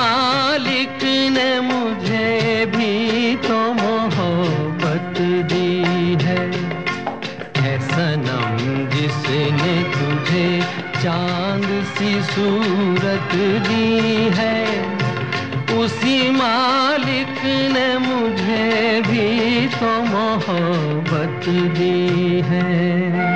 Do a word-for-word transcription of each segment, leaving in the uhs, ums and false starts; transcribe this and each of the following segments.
मालिक ने मुझे भी तो मोहब्बत दी है। है सनम जिसने तुझे चांद सी सूरत दी है, उसी मालिक ने मुझे भी तो मोहब्बत दी है।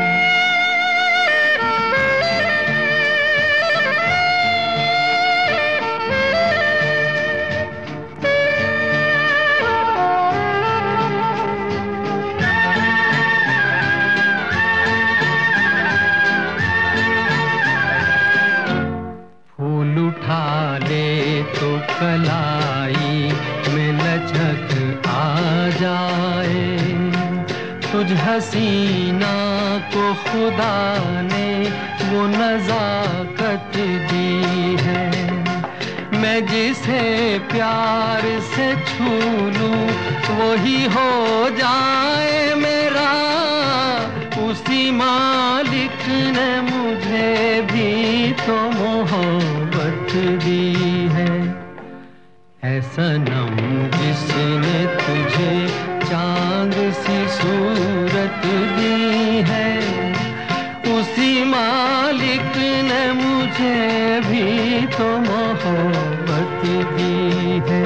उठा ले तो कलाई में लचक आ जाए, तुझ हसीना को खुदा ने वो नजाकत दी है। मैं जिसे प्यार से छू लूं वही हो जाए मेरा, उसी मालिक ने मुझे भी तो मोहब्बत दी है। है सनम जिसने तुझे चांद सी सूरत दी है, उसी मालिक ने मुझे भी तो मोहब्बत दी है।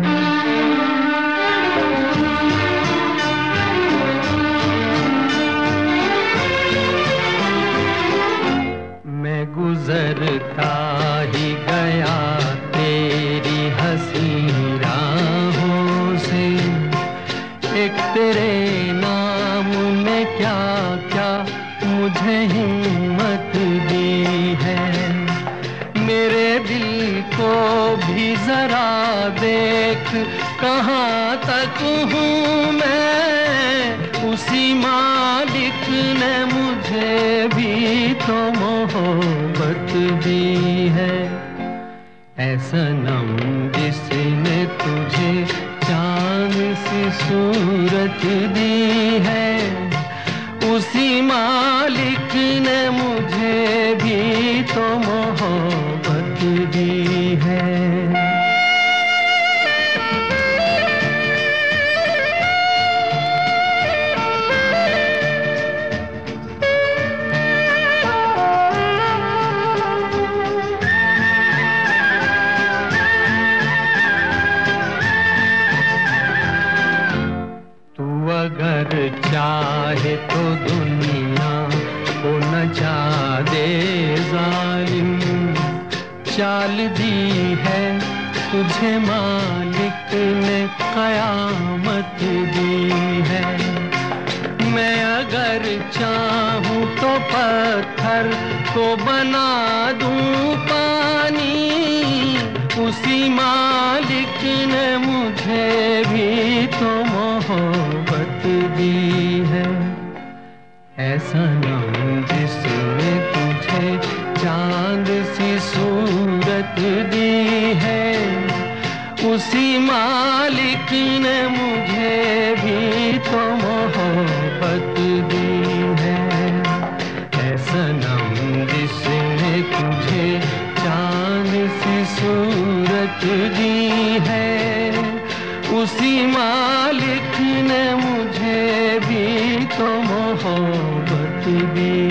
गुजरता ही गया तेरी हंसी राहों से, एक तेरे नाम ने क्या क्या मुझे हिम्मत दी है। मेरे दिल को भी जरा देख कहाँ तक हूँ मैं, उसी मालिक ने मुझे भी तो मोहब्बत दी है। ऐ सनम जिसने तुझे चांद सी सूरत दी है, उसी मालिक ने मुझे भी तो मोहब्बत दी है। अगर चाहे तो दुनिया को नचा दे जालिम, चाल दी है तुझे मालिक ने कयामत दी है। मैं अगर चाहूँ तो पत्थर को बना दूँ पानी, उसी मालिक ने मुझे भी तो मोहब्बत दी है। ऐ सनम जिसने तुझे चांद सी सूरत दी है, उसी मालिक ने मुझे भी तो मोहब्बत दी है। ऐ सनम जिसने तुझे चांद सी सूरत दी है, उसी मालिक ने मुझे भी तो मोहब्बत दी।